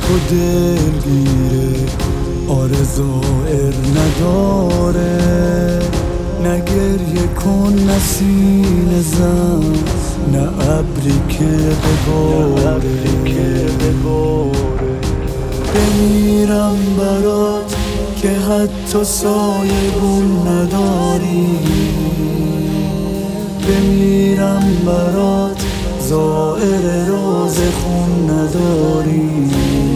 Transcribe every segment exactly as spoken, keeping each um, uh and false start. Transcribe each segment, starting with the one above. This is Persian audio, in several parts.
تو دلگیره، آرزوئر نداره. نه گریه کن نه سینه زن، نه ابری که بباره. بمیرم برات که حتی سایه گون نداری، بمیرم برات زائر روز خون نداری،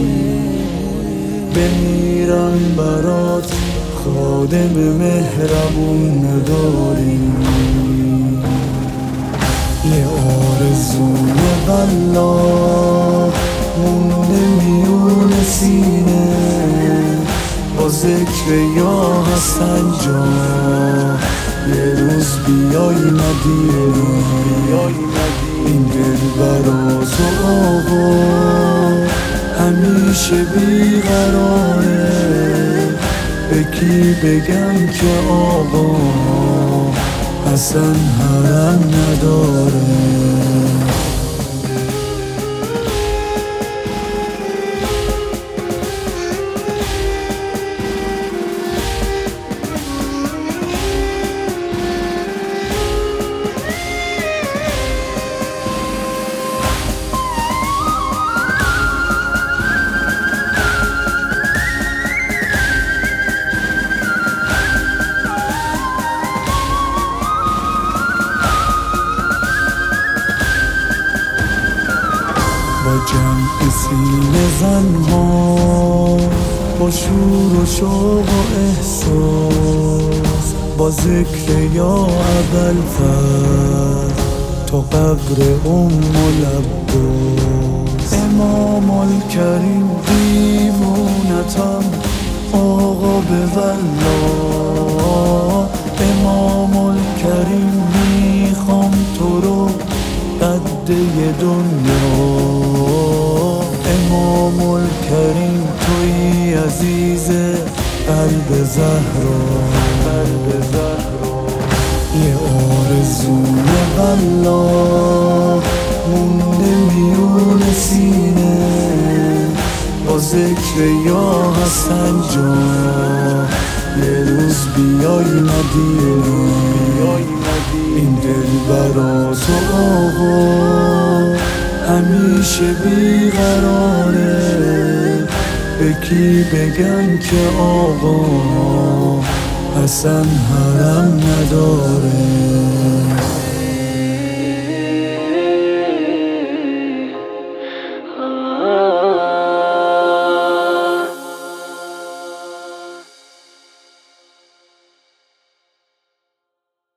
بمیرم برات خادم مهربون نداری. یه آرزوی والله مونده میون سینه، با ذکر یا حسن جان یه روز بیای مدینه. این دل برا تو آقا همیشه بیقراره، به کی بگم که آقا حسن حرم نداره. با جمع سینه زنها، با شور و شوق و احساس، با ذکر یا ابوالفضل تا قبر ام العباس. امام الکریم دیوونتم آقا به والله، امام الکریم میخوام تو رو قده دنیا. امام الکریم توی عزیز قلب زهرا، قلب زهرا. یه آرزوی والله مونده میون سینه، با ذکر یا حسن جان یه روز بیای مدینه. این دل برا تو آقا همیشه بیقراره، به کی بگم که آقا حسن حرم نداره.